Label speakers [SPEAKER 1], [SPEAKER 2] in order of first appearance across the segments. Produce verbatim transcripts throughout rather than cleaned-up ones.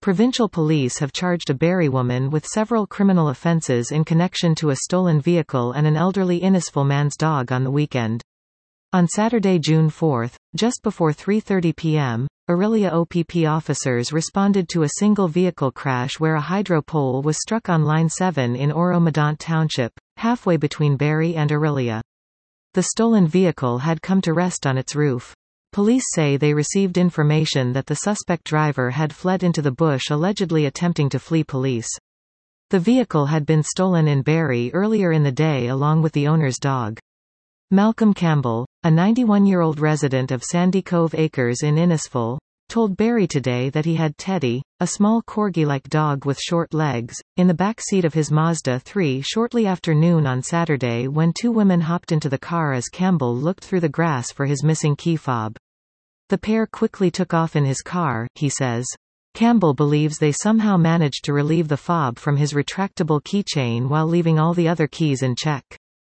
[SPEAKER 1] Provincial police have charged a Barrie woman with several criminal offences in connection to a stolen vehicle and an elderly Innisfil man's dog on the weekend. On Saturday, June fourth, just before three thirty p m, Orillia O P P officers responded to a single vehicle crash where a hydro pole was struck on Line seven in Oro-Medonte Township, halfway between Barrie and Orillia. The stolen vehicle had come to rest on its roof. Police say they received information that the suspect driver had fled into the bush, allegedly attempting to flee police. The vehicle had been stolen in Barrie earlier in the day along with the owner's dog. Malcolm Campbell, a ninety-one-year-old resident of Sandy Cove Acres in Innisfil, told Barrie Today that he had Teddy, a small corgi-like dog with short legs, in the back seat of his Mazda three shortly after noon on Saturday when two women hopped into the car as Campbell looked through the grass for his missing key fob. The pair quickly took off in his car, he says. Campbell believes they somehow managed to relieve the fob from his retractable keychain while leaving all the other keys in check.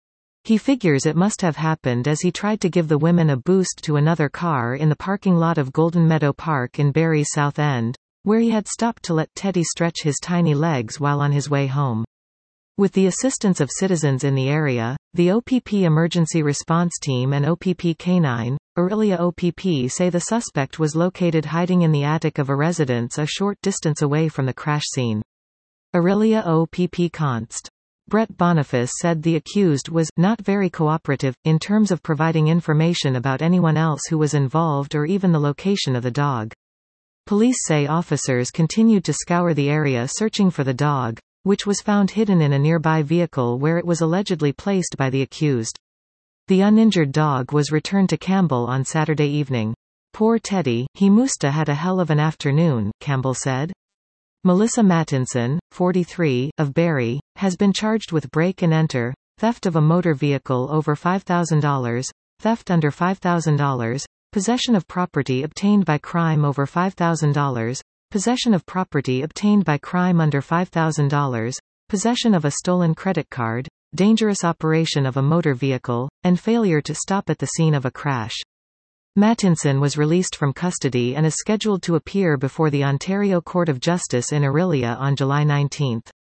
[SPEAKER 1] He figures it must have happened as he tried to give the women a boost to another car in the parking lot of Golden Meadow Park in Barrie's South End, where he had stopped to let Teddy stretch his tiny legs while on his way home. With the assistance of citizens in the area, the O P P Emergency Response Team and O P P Canine, Orillia O P P say the suspect was located hiding in the attic of a residence a short distance away from the crash scene. Orillia O P P Const. Brett Boniface said the accused was not very cooperative, in terms of providing information about anyone else who was involved or even the location of the dog. Police say officers continued to scour the area searching for the dog, which was found hidden in a nearby vehicle where it was allegedly placed by the accused. The uninjured dog was returned to Campbell on Saturday evening. Poor Teddy, he musta had a hell of an afternoon, Campbell said. Melissa Mattinson, forty-three, of Barrie, has been charged with break and enter, theft of a motor vehicle over five thousand dollars, theft under five thousand dollars, possession of property obtained by crime over five thousand dollars, possession of property obtained by crime under five thousand dollars, possession of a stolen credit card, dangerous operation of a motor vehicle, and failure to stop at the scene of a crash. Mattinson was released from custody and is scheduled to appear before the Ontario Court of Justice in Orillia on July nineteenth.